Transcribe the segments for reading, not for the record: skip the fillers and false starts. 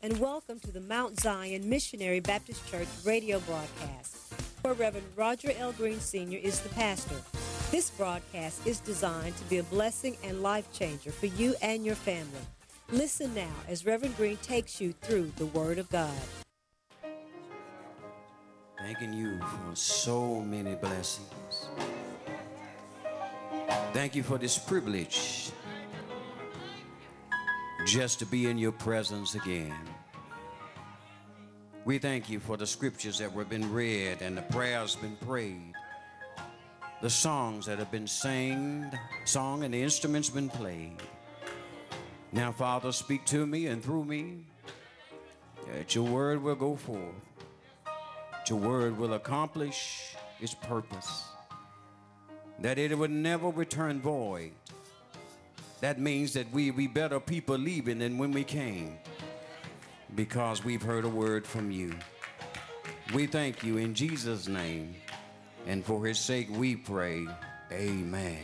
and welcome to the Mount Zion Missionary Baptist Church radio broadcast, where Reverend Roger L. Green Sr. is the pastor. This broadcast is designed to be a blessing and life changer for you and your family. Listen now as Reverend Green takes you through the Word of God. Thanking you for so many blessings. Thank you for this privilege just to be in your presence again. We thank you for the scriptures that have been read and the prayers been prayed, the songs that have been sung and the instruments been played. Now, Father, speak to me and through me, that your word will go forth. Your word will accomplish its purpose, that it would never return void. That means that we be better people leaving than when we came, because we've heard a word from you. We thank you in Jesus' name, and for his sake we pray, amen.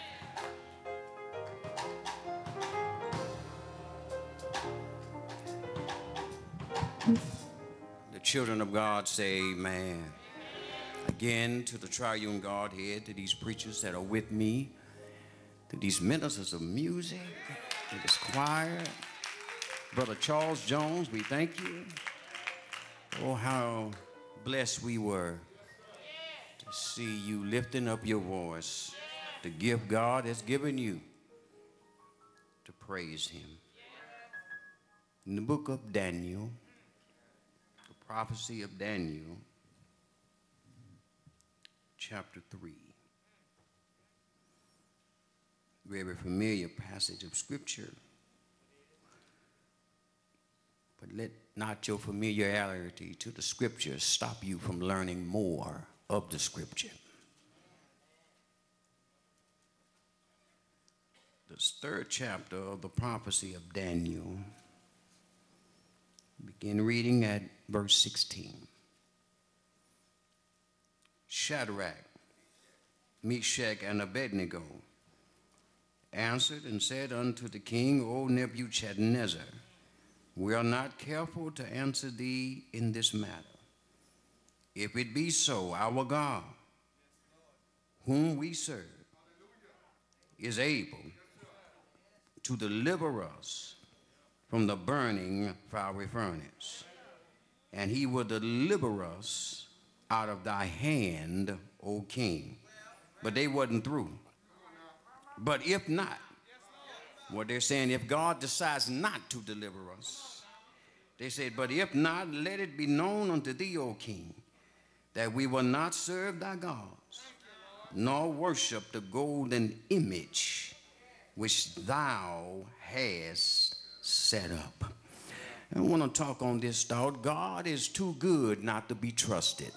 The children of God say amen. Again, to the triune Godhead, to these preachers that are with me, to these ministers of music, to this choir, Brother Charles Jones, we thank you. Oh, how blessed we were to see you lifting up your voice, the gift God has given you to praise him. In the book of Daniel, the prophecy of Daniel, chapter 3. Very familiar passage of scripture. But let not your familiarity to the scriptures stop you from learning more of the scripture. This third chapter of the prophecy of Daniel, begin reading at verse 16. Shadrach, Meshach, and Abednego answered and said unto the king, O Nebuchadnezzar, we are not careful to answer thee in this matter. If it be so, our God, whom we serve, is able to deliver us from the burning fiery furnace, and he will deliver us out of thy hand, O king. But they wasn't through. But if not, what they're saying, if God decides not to deliver us, they said, but if not, let it be known unto thee, O king, that we will not serve thy gods, nor worship the golden image which thou hast set up. I want to talk on this thought. God is too good not to be trusted.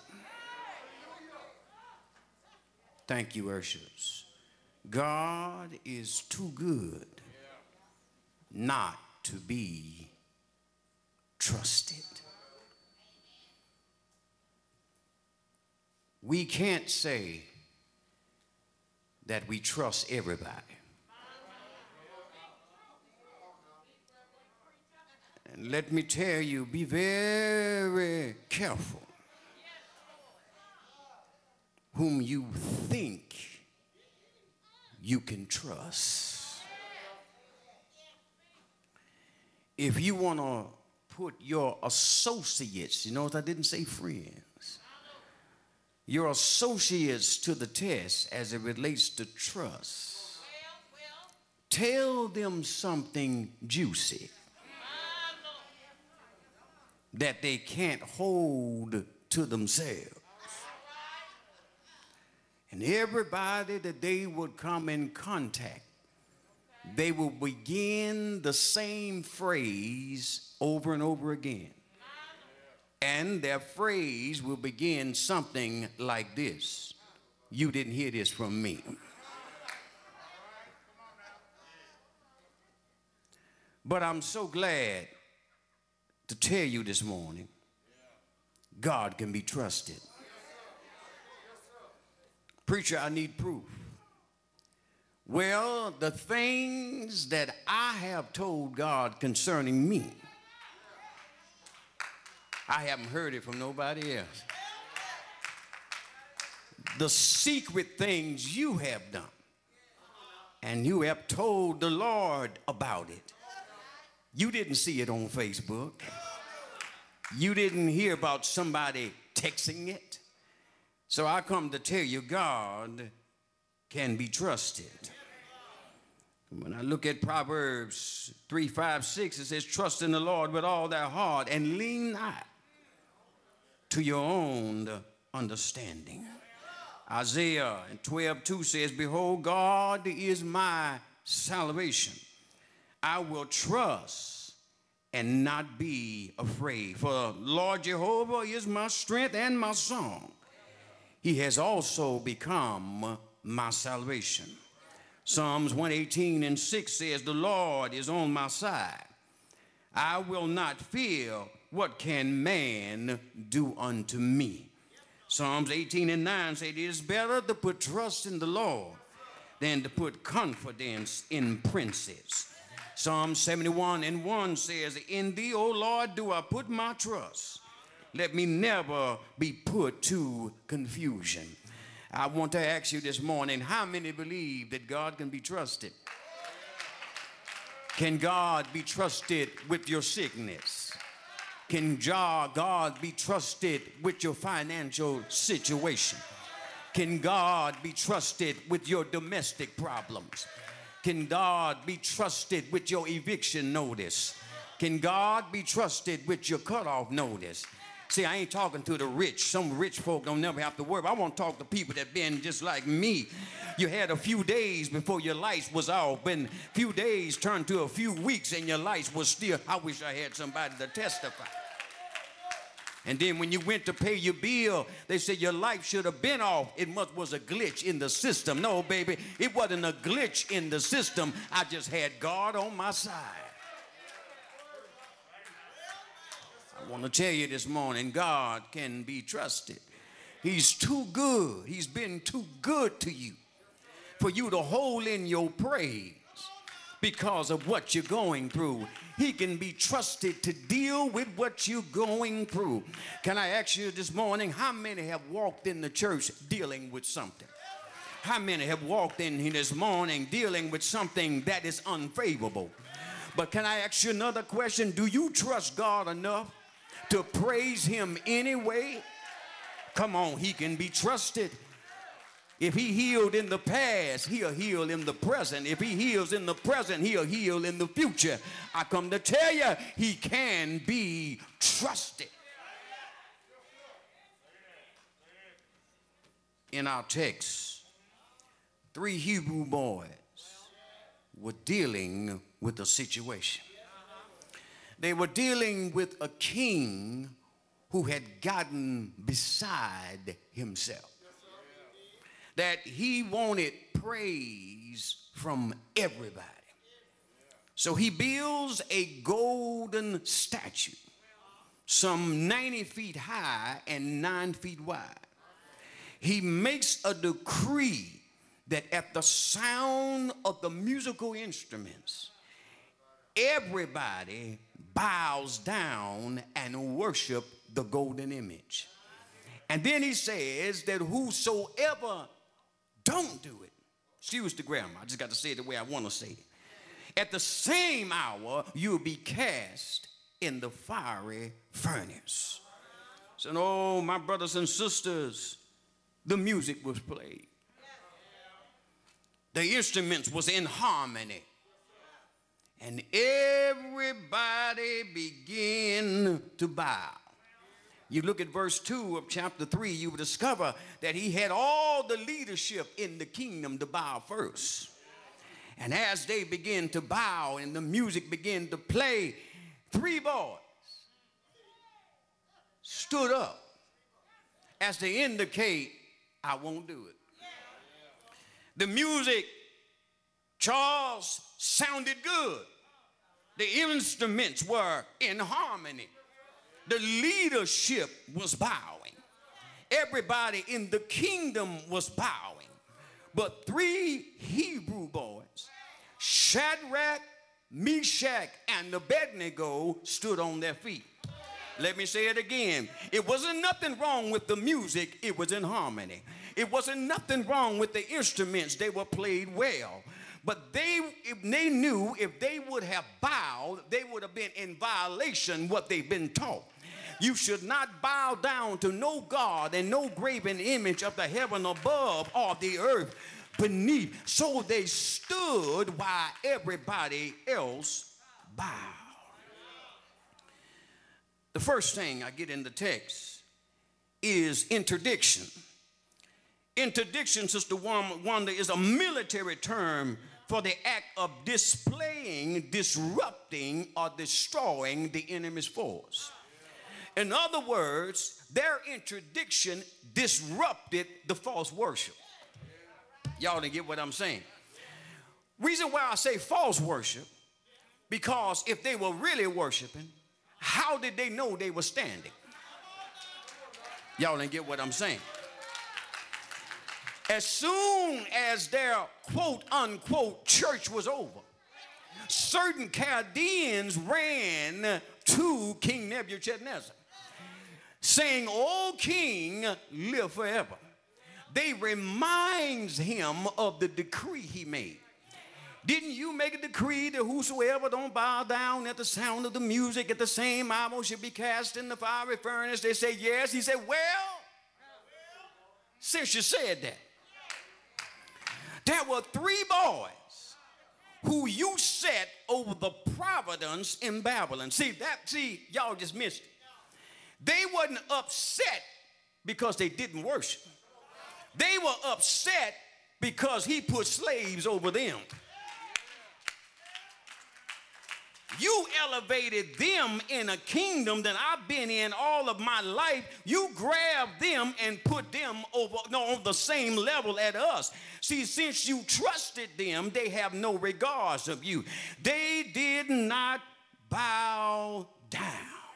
Thank you, Ushers. God is too good not to be trusted. We can't say that we trust everybody. And let me tell you, be very careful whom you think you can trust. If you want to put your associates, you notice I didn't say friends, your associates to the test as it relates to trust, tell them something juicy that they can't hold to themselves. And everybody that they would come in contact, they will begin the same phrase over and over again. And their phrase will begin something like this. You didn't hear this from me. But I'm so glad to tell you this morning, God can be trusted. Preacher, I need proof. Well, the things that I have told God concerning me, I haven't heard it from nobody else. The secret things you have done, and you have told the Lord about it. You didn't see it on Facebook. You didn't hear about somebody texting it. So I come to tell you, God can be trusted. When I look at Proverbs 3, 5, 6, it says, trust in the Lord with all thy heart and lean not to your own understanding. Isaiah 12:2 says, behold, God is my salvation. I will trust and not be afraid. For Lord Jehovah is my strength and my song. He has also become my salvation. Psalms 118:6 says, the Lord is on my side. I will not fear, what can man do unto me? Psalms 18:9 says, it is better to put trust in the Lord than to put confidence in princes. Psalm 71:1 says, in thee, O Lord, do I put my trust. Let me never be put to confusion. I want to ask you this morning, how many believe that God can be trusted? Can God be trusted with your sickness? Can God be trusted with your financial situation? Can God be trusted with your domestic problems? Can God be trusted with your eviction notice? Can God be trusted with your cutoff notice? See, I ain't talking to the rich. Some rich folk don't never have to worry. I want to talk to people that been just like me. You had a few days before your lights was off, and a few days turned to a few weeks, and your lights was still. I wish I had somebody to testify. And then when you went to pay your bill, they said your light should have been off. It was a glitch in the system. No, baby, it wasn't a glitch in the system. I just had God on my side. I want to tell you this morning, God can be trusted. He's too good. He's been too good to you for you to hold in your praise because of what you're going through. He can be trusted to deal with what you're going through. Can I ask you this morning, how many have walked in the church dealing with something? How many have walked in here this morning dealing with something that is unfavorable? But can I ask you another question? Do you trust God enough to praise him anyway? Come on, he can be trusted. If he healed in the past, he'll heal in the present. If he heals in the present, he'll heal in the future. I come to tell you, he can be trusted. In our text, 3 Hebrew boys were dealing with a situation. They were dealing with a king who had gotten beside himself. That he wanted praise from everybody. So he builds a golden statue, some 90 feet high and 9 feet wide. He makes a decree that at the sound of the musical instruments, everybody bows down and worship the golden image. And then he says that whosoever don't do it, excuse the grammar, I just got to say it the way I want to say it. At the same hour, you'll be cast in the fiery furnace. So, no, my brothers and sisters, the music was played. The instruments was in harmony. And everybody began to bow. You look at verse 2 of chapter 3, you will discover that he had all the leadership in the kingdom to bow first. And as they began to bow and the music began to play, 3 boys stood up as to indicate, I won't do it. The music, Charles, sounded good. The instruments were in harmony. The leadership was bowing. Everybody in the kingdom was bowing. But 3 Hebrew boys, Shadrach, Meshach, and Abednego, stood on their feet. Let me say it again. It wasn't nothing wrong with the music. It was in harmony. It wasn't nothing wrong with the instruments. They were played well. But they knew if they would have bowed, they would have been in violation what they've been taught. You should not bow down to no God and no graven image of the heaven above or the earth beneath. So they stood while everybody else bowed. The first thing I get in the text is interdiction. Interdiction, Sister Wanda, is a military term for the act of displaying, disrupting, or destroying the enemy's force. In other words, their interdiction disrupted the false worship. Y'all didn't get what I'm saying. Reason why I say false worship, because if they were really worshiping, how did they know they were standing? Y'all didn't get what I'm saying. As soon as their quote unquote church was over, certain Chaldeans ran to King Nebuchadnezzar, saying, "O king, live forever." They reminds him of the decree he made. Didn't you make a decree that whosoever don't bow down at the sound of the music at the same hour should be cast in the fiery furnace? They say yes. He said, well, since you said that, there were 3 boys who you set over the providence in Babylon. See, y'all just missed it. They wasn't upset because they didn't worship. They were upset because he put slaves over them. You elevated them in a kingdom that I've been in all of my life. You grabbed them and put them on the same level as us. See, since you trusted them, they have no regards of you. They did not bow down.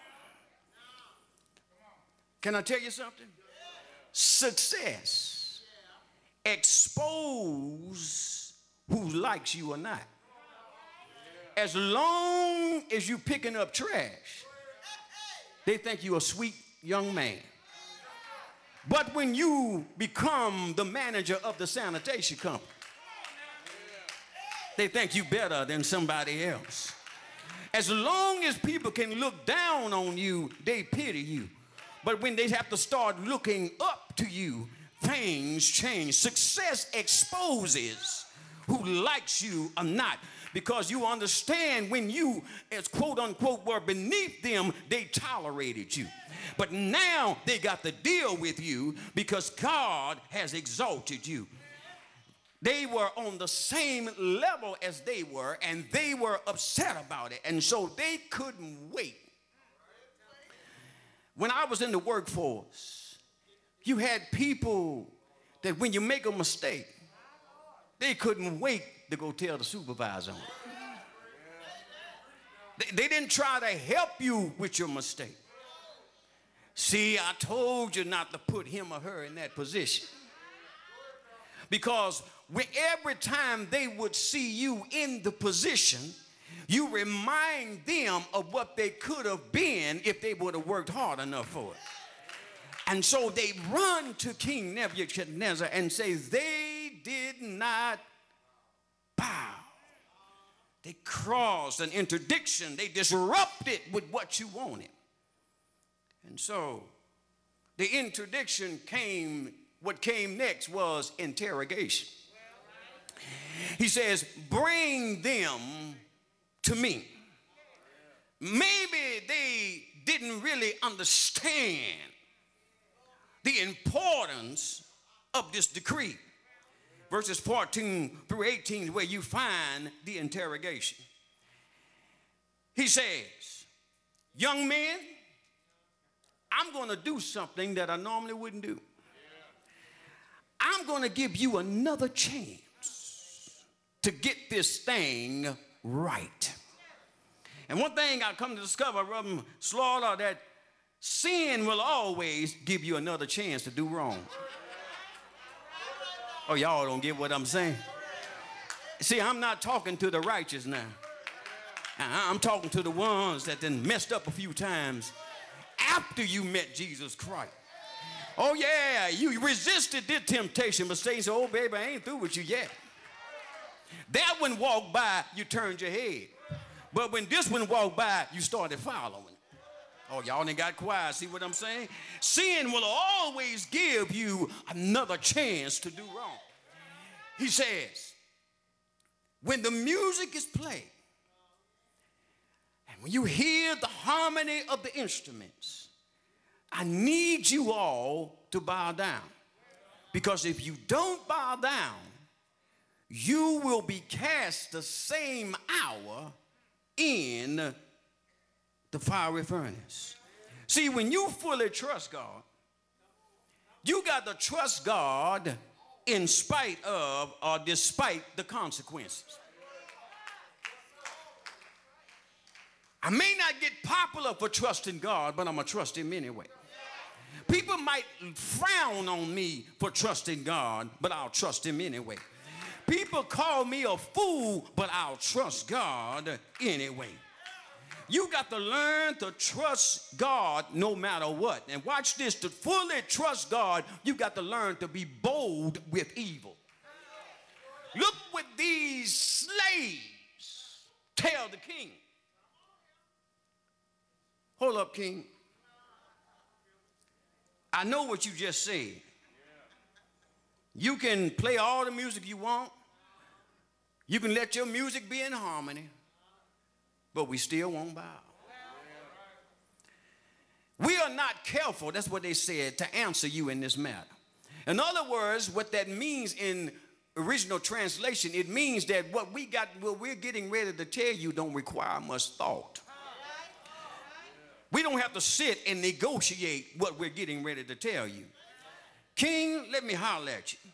Can I tell you something? Success exposes who likes you or not. As long as you picking up trash, they think you're a sweet young man. But when you become the manager of the sanitation company, they think you better than somebody else. As long as people can look down on you, they pity you. But when they have to start looking up to you, things change. Success exposes who likes you or not. Because you understand when you, as quote unquote, were beneath them, they tolerated you. But now they got to deal with you because God has exalted you. They were on the same level as they were, and they were upset about it. And so they couldn't wait. When I was in the workforce, you had people that when you make a mistake, they couldn't wait to go tell the supervisor on it. They didn't try to help you with your mistake. See, I told you not to put him or her in that position. Because every time they would see you in the position, you remind them of what they could have been if they would have worked hard enough for it. And so they run to King Nebuchadnezzar and say they did not bow. They crossed an interdiction. They disrupted with what you wanted. And so the interdiction came, what came next was interrogation. He says, bring them to me. Maybe they didn't really understand the importance of this decree. Verses 14 through 18 is where you find the interrogation. He says, young men, I'm going to do something that I normally wouldn't do. I'm going to give you another chance to get this thing right. And one thing I come to discover, Reverend Slaughter, that sin will always give you another chance to do wrong. Oh, y'all don't get what I'm saying. See, I'm not talking to the righteous now. I'm talking to the ones that done messed up a few times after you met Jesus Christ. Oh, yeah, you resisted this temptation, but Satan said, oh, baby, I ain't through with you yet. That one walked by, you turned your head. But when this one walked by, you started following. Oh, y'all ain't got quiet. See what I'm saying? Sin will always give you another chance to do wrong. He says, when the music is played, and when you hear the harmony of the instruments, I need you all to bow down. Because if you don't bow down, you will be cast the same hour in the fiery furnace. See, when you fully trust God, you got to trust God in spite of or despite the consequences. I may not get popular for trusting God, but I'm going to trust him anyway. People might frown on me for trusting God, but I'll trust him anyway. People call me a fool, but I'll trust God anyway. You got to learn to trust God no matter what. And watch this, to fully trust God, you got to learn to be bold with evil. Look what these slaves tell the king. Hold up, king. I know what you just said. You can play all the music you want. You can let your music be in harmony, but we still won't bow. We are not careful, that's what they said, to answer you in this matter. In other words, what that means in original translation, it means that what we're getting ready to tell you don't require much thought. We don't have to sit and negotiate what we're getting ready to tell you. King, let me holler at you.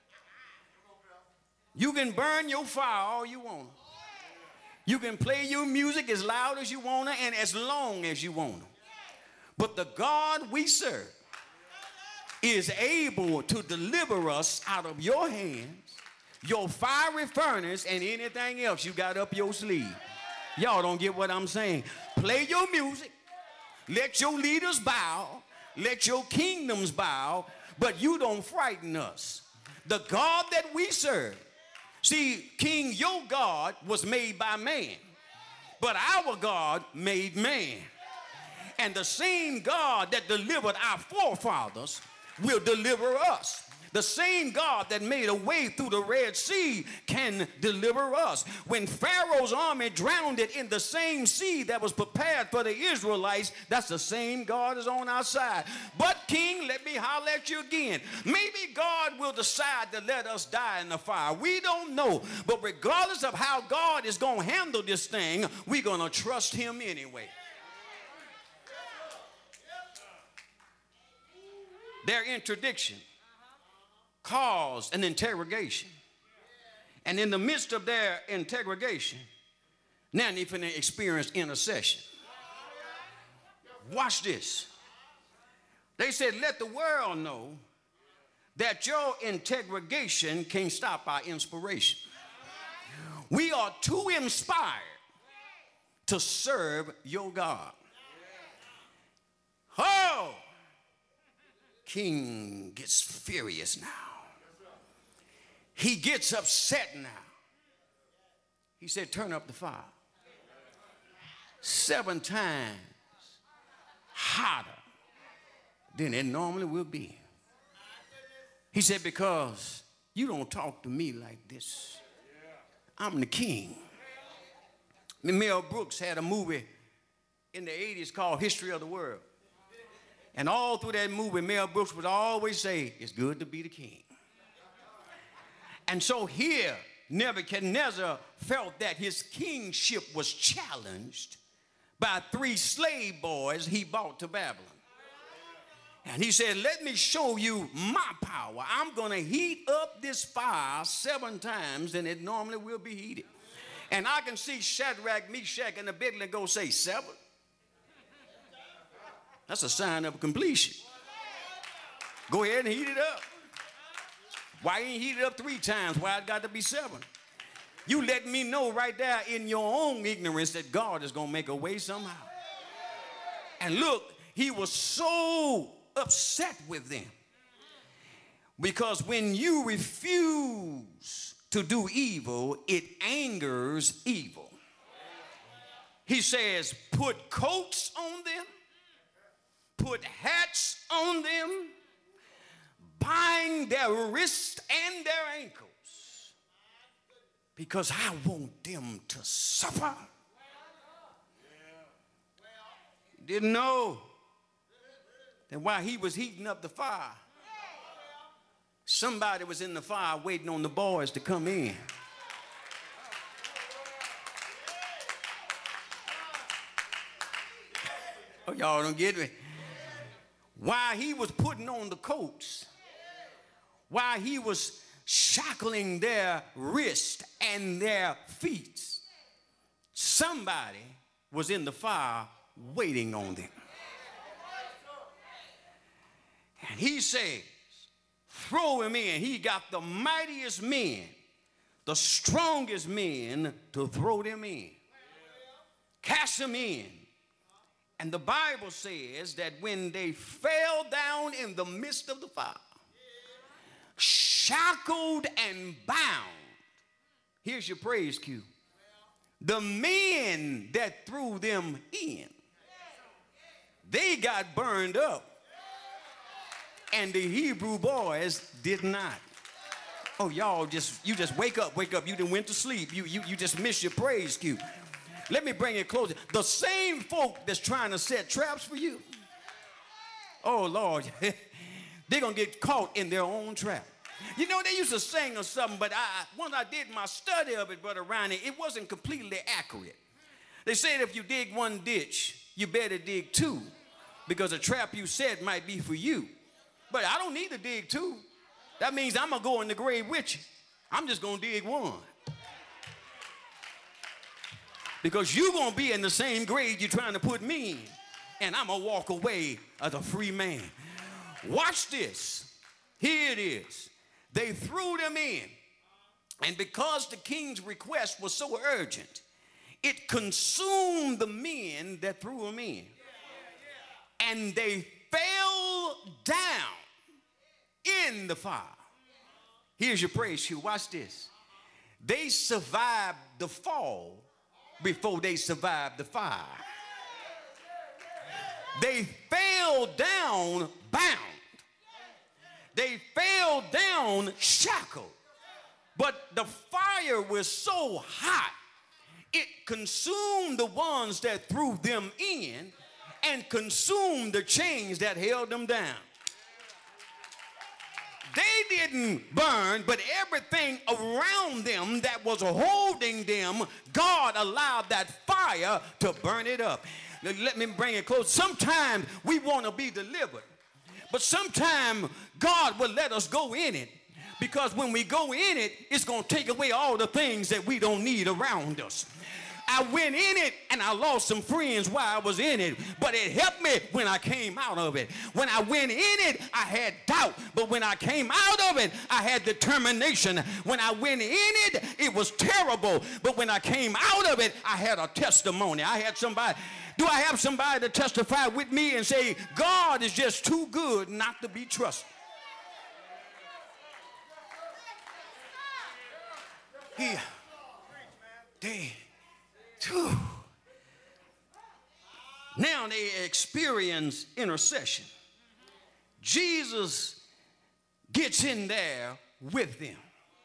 You can burn your fire all you want. You can play your music as loud as you want to and as long as you want to. But the God we serve is able to deliver us out of your hands, your fiery furnace, and anything else you got up your sleeve. Y'all don't get what I'm saying. Play your music. Let your leaders bow. Let your kingdoms bow. But you don't frighten us. The God that we serve. See, King, your God was made by man. But our God made man. And the same God that delivered our forefathers will deliver us. The same God that made a way through the Red Sea can deliver us. When Pharaoh's army drowned it in the same sea that was prepared for the Israelites, that's the same God is on our side. But King, let me holler at you again. Maybe God will decide to let us die in the fire. We don't know. But regardless of how God is going to handle this thing, we're going to trust him anyway. Their interdiction caused an interrogation. And in the midst of their interrogation, now they're going to experience intercession. Watch this. They said, let the world know that your interrogation can't stop our inspiration. We are too inspired to serve your God. Oh! King gets furious now. He gets upset now. He said, turn up the fire. 7 times hotter than it normally will be. He said, because you don't talk to me like this. I'm the king. Mel Brooks had a movie in the 80s called History of the World. And all through that movie, Mel Brooks would always say, it's good to be the king. And so here, Nebuchadnezzar felt that his kingship was challenged by 3 slave boys he brought to Babylon. And he said, let me show you my power. I'm going to heat up this fire 7 times than it normally will be heated. And I can see Shadrach, Meshach, and Abednego say, 7? That's a sign of completion. Go ahead and heat it up. Why ain't heat it up 3 times? Why it got to be 7? You let me know right there in your own ignorance that God is going to make a way somehow. And look, he was so upset with them. Because when you refuse to do evil, it angers evil. He says, put coats on them, put hats on them, bind their wrists and their ankles, because I want them to suffer. He didn't know that while he was heating up the fire, somebody was in the fire waiting on the boys to come in. Oh, y'all don't get me. While he was putting on the coats, while he was shackling their wrist and their feet, somebody was in the fire waiting on them. And he says, throw him in. He got the mightiest men, the strongest men to throw them in. Cast them in. And the Bible says that when they fell down in the midst of the fire, shackled and bound, here's your praise cue. The men that threw them in, they got burned up. And the Hebrew boys did not. Oh, y'all you just wake up. You done went to sleep. You just missed your praise cue. Let me bring it closer. The same folk that's trying to set traps for you, oh, Lord, they're going to get caught in their own trap. You know, they used to sing or something, but once I did my study of it, Brother Ronnie, it wasn't completely accurate. They said if you dig one ditch, you better dig two, because a trap you set might be for you. But I don't need to dig two. That means I'm going to go in the grave with you. I'm just going to dig one. Because you're going to be in the same grave you're trying to put me in. And I'm going to walk away as a free man. Watch this. Here it is. They threw them in. And because the king's request was so urgent, it consumed the men that threw them in. And they fell down in the fire. Here's your praise cue. Watch this. They survived the fall before they survived the fire. They fell down bound. They fell down shackled. But the fire was so hot, it consumed the ones that threw them in and consumed the chains that held them down. They didn't burn, but everything around them that was holding them, God allowed that fire to burn it up. Let me bring it close. Sometimes we want to be delivered, but sometimes God will let us go in it, because when we go in it, it's going to take away all the things that we don't need around us. I went in it and I lost some friends while I was in it, but it helped me when I came out of it. When I went in it, I had doubt, but when I came out of it, I had determination. When I went in it, it was terrible, but when I came out of it, I had a testimony. I had somebody. Do I have somebody to testify with me and say, God is just too good not to be trusted? Here, they. Now they experience intercession. Jesus gets in there with them.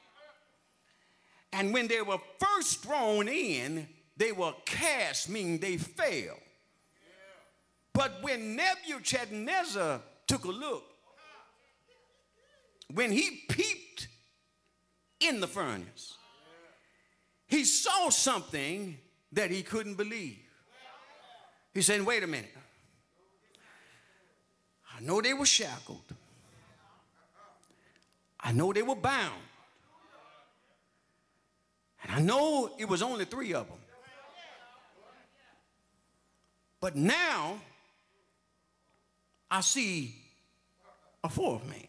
And when they were first thrown in, they were cast, meaning they fell. But when Nebuchadnezzar took a look, when he peeped in the furnace, he saw something that he couldn't believe. He said, wait a minute. I know they were shackled. I know they were bound. And I know it was only 3 of them. But now I see a 4th man.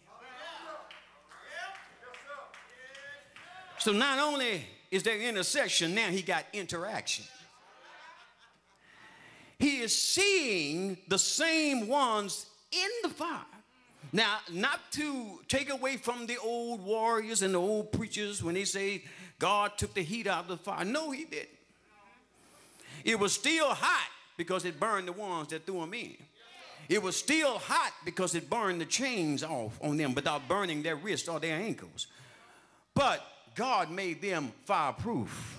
So not only is there intercession, now he got interaction. he is seeing the same ones in the fire. Now, not to take away from the old warriors and the old preachers when they say God took the heat out of the fire. No, he didn't. It was still hot because it burned the ones that threw them in. It was still hot because it burned the chains off on them without burning their wrists or their ankles. But God made them fireproof.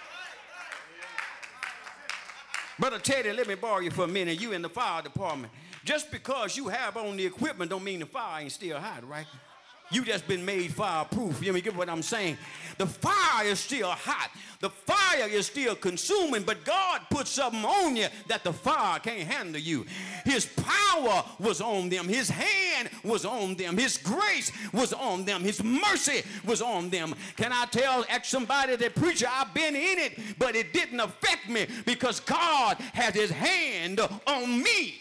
Brother Teddy, let me borrow you for a minute. You in the fire department. Just because you have on the equipment don't mean the fire ain't still hot, right? You just been made fireproof. You get what I'm saying? The fire is still hot. The fire is still consuming, but God put something on you that the fire can't handle you. His power was on them. His hand was on them. His grace was on them. His mercy was on them. Can I ask somebody that, preacher, I've been in it, but it didn't affect me because God had his hand on me.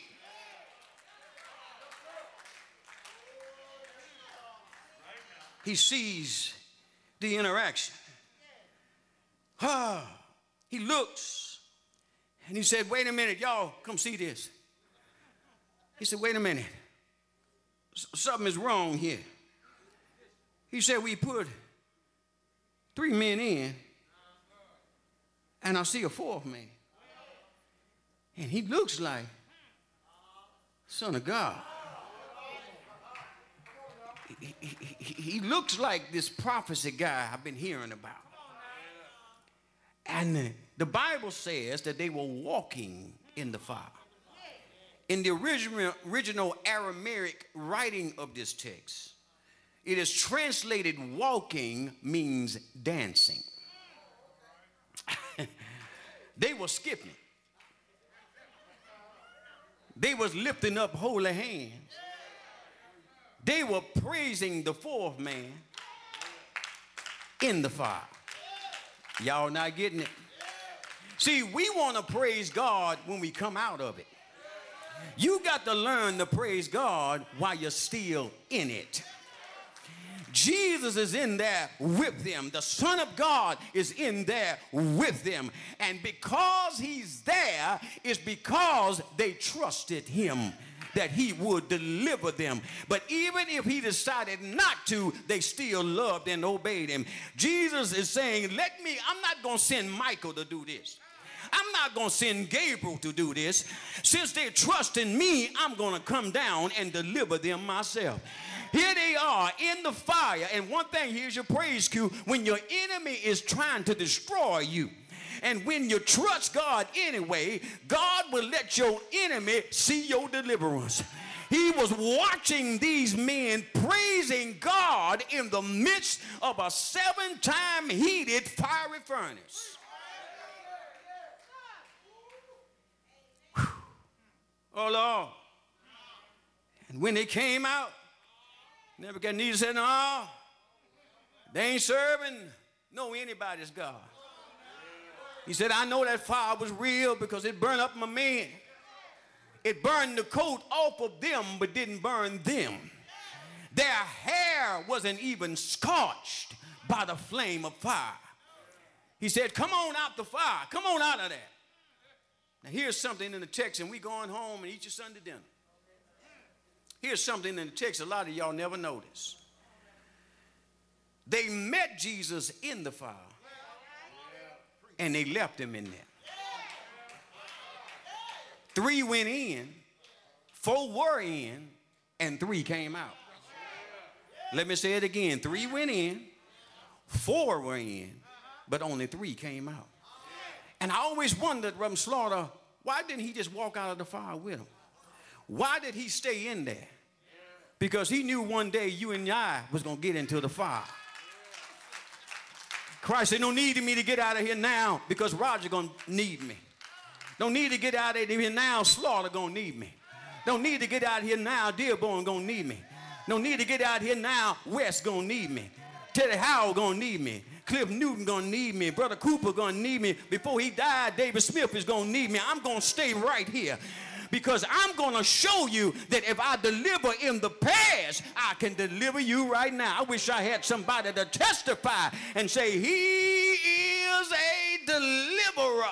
He sees the interaction. He looks and he said, wait a minute, y'all, come see this. He said, wait a minute. Something is wrong here. He said, we put 3 men in and I see a 4th man. And he looks like Son of God. He looks like this prophecy guy I've been hearing about. And the Bible says that they were walking in the fire. In the original Aramaic writing of this text, it is translated walking means dancing. They were skipping. They was lifting up holy hands. They were praising the 4th man in the fire. Y'all not getting it? See, we want to praise God when we come out of it. You got to learn to praise God while you're still in it. Jesus is in there with them. The Son of God is in there with them. And because he's there is because they trusted him that he would deliver them. But even if he decided not to, they still loved and obeyed him. Jesus is saying, I'm not going to send Michael to do this. I'm not going to send Gabriel to do this. Since they trust in me, I'm going to come down and deliver them myself. Here they are in the fire. And one thing, here's your praise cue. When your enemy is trying to destroy you, and when you trust God anyway, God will let your enemy see your deliverance. He was watching these men praising God in the midst of a 7-time heated fiery furnace. Whew. Oh, Lord. And when they came out, Nebuchadnezzar said, no, they ain't serving anybody's God. He said, I know that fire was real because it burned up my men. It burned the coat off of them, but didn't burn them. Their hair wasn't even scorched by the flame of fire. He said, come on out the fire. Come on out of that. Now, here's something in the text, and we going home and eat your Sunday dinner. Here's something in the text a lot of y'all never noticed. They met Jesus in the fire. And they left him in there. 3 went in, 4 were in, and 3 came out. Let me say it again. 3 went in, 4 were in, but only 3 came out. And I always wondered, Reverend Slaughter, why didn't he just walk out of the fire with them? Why did he stay in there? Because he knew one day you and I was going to get into the fire. Christ said, no need of me to get out of here now because Roger going to need me. Don't need to get out of here now, Slaughter going to need me. Don't need to get out of here now, Dearborn going to need me. Don't need to get out of here now, West going to need me. Teddy Howell going to need me. Cliff Newton going to need me. Brother Cooper going to need me. Before he died, David Smith is going to need me. I'm going to stay right here. Because I'm going to show you that if I deliver in the past, I can deliver you right now. I wish I had somebody to testify and say, he is a deliverer.